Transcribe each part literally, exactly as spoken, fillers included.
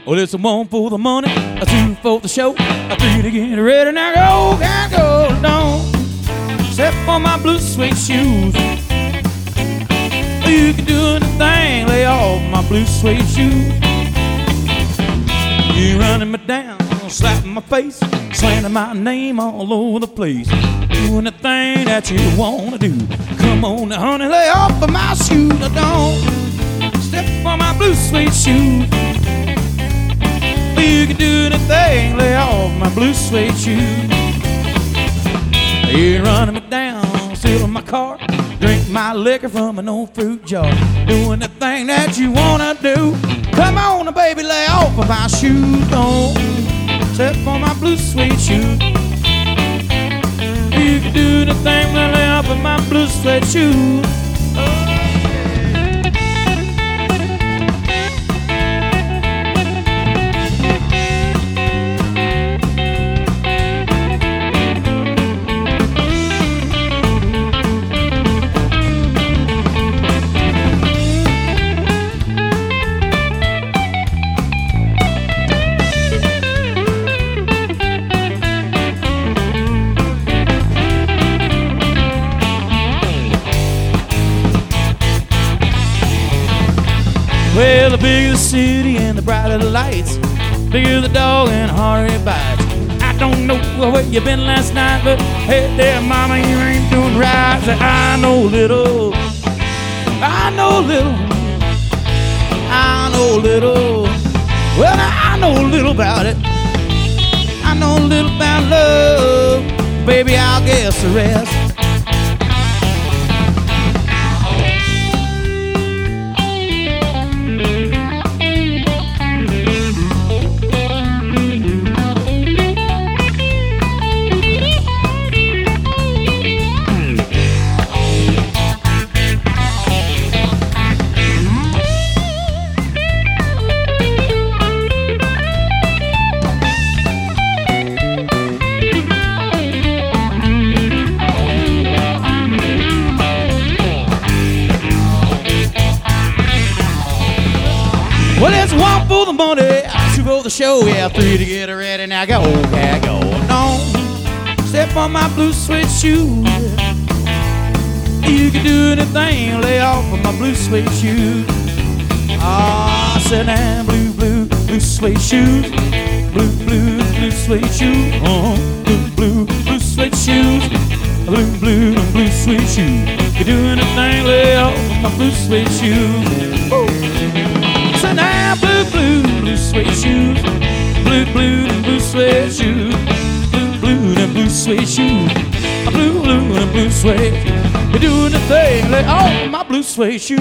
Well, it's a one for the money, a two for the show, a three to get ready. Now go, can't go, don't. Except for my blue suede shoes. You can do anything, lay off my blue suede shoes. You running me down, slapping my face, slandering my name all over the place. Doing the thing that you wanna do. Come on now, honey, lay off of my shoes. I don't step on my blue suede shoes. You can do anything, lay off my blue suede shoes. You running me down, stealing my car, drink my liquor from an old fruit jar. Doing the thing that you wanna do. Come on, baby, lay off of my shoes. Don't step on my blue suede shoes. You can do the thing, lay off of my blue suede shoes. Well, the bigger the city and the brighter the lights, bigger the dog and harder it bites. I don't know where you been last night, but hey there, mama, you ain't doing right. Say, I know little, I know little, I know little. Well, I know a little about it. I know a little about love. Baby, I'll guess the rest. Well, it's one for the money, two for the show, yeah, three to get ready. Now go, yeah, go on. Step on my blue suede shoes. You can do anything, lay off of my blue suede shoes. Ah, I said, now blue, blue, blue suede shoes. Blue, blue, blue suede shoes. Uh-huh. Blue, blue, blue suede shoes. Blue, blue, blue suede shoes. You can do anything, lay off of my blue suede shoes. Woo. Now blue, blue, blue suede shoes. Blue, blue, blue suede shoes. Blue, blue, and blue suede shoes. Blue, blue, and blue suede. You're doing the thing, lay off my blue suede shoes.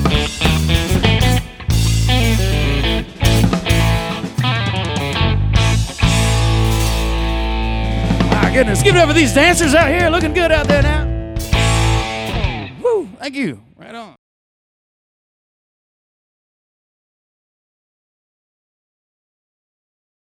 My goodness, give it up for these dancers out here, looking good out there now. Woo, thank you.